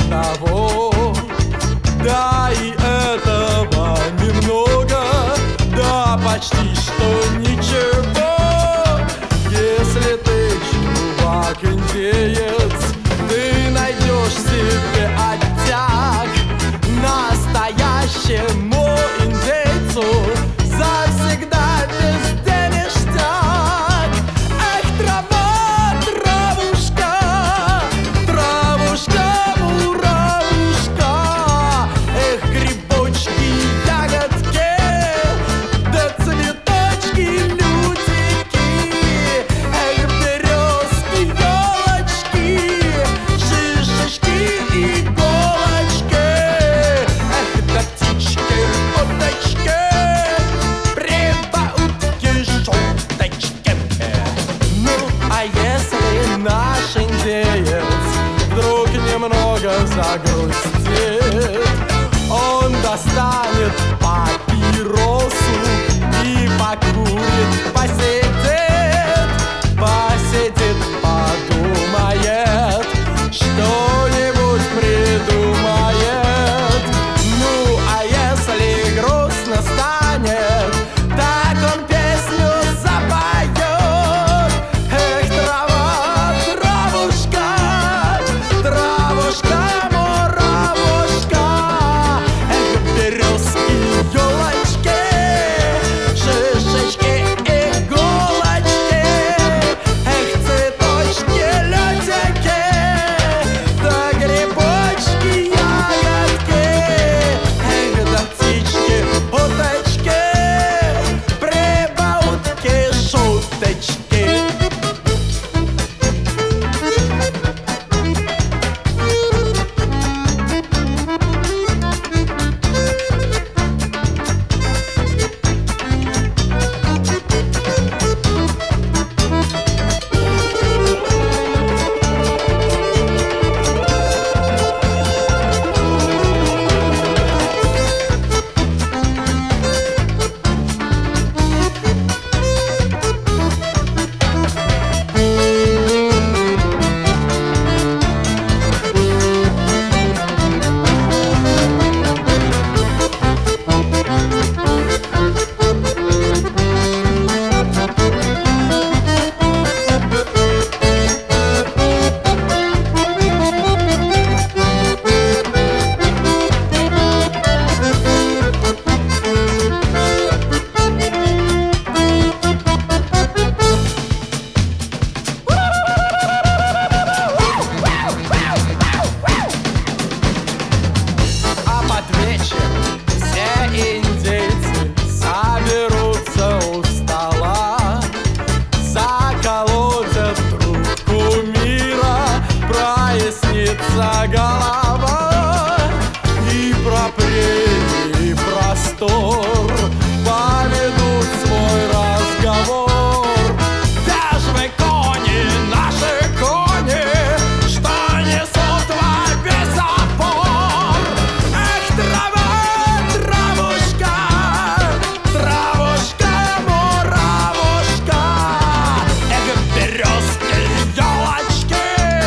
того. Да и этого немного, да почти что ничего. Если ты чувак-индеец, ты найдешь себе оттяг. Настоящему индейцу завсегда везде ништяк. Эх, трава, травушка, травушка, муравушка. Эх, грибочки, ягодки, да цветочки, лютики. Эх, березки, елочки, шишечки, иголочки. Эх, да птички, уточки, прибаутки, шуточки. Ну, а если наш индеец вдруг немного загрустит, он достанет папиросу и покурит, посидит, подумает, что-нибудь придумает. Ну, а если грустно станет, так он песню запоет. Эх, трава, травушка, травушка, муравушка. Эх, березки, елочки, шишечки, иголочки. Эх, цветочки, лютики, да грибочки, ягодки. Эх, да птички, уточки, прибаутки, шуточки. А под вечер все индейцы соберутся у стола, заколотят трубку мира, прояснится голова. И про прерии простор поведут свой разговор. Даже вы кони, наши кони, что несут во весь опор. Эх, трава, травушка, травушка, муравушка. Эх, березки, елочки,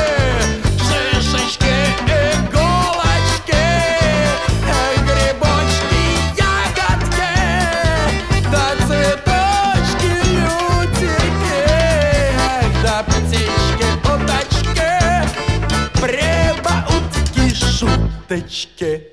шишечки, иголочки. Эх, грибочки, ягодки, да цветочки, лютики. Эх, да птички, уточки, прибаутки, шуточки.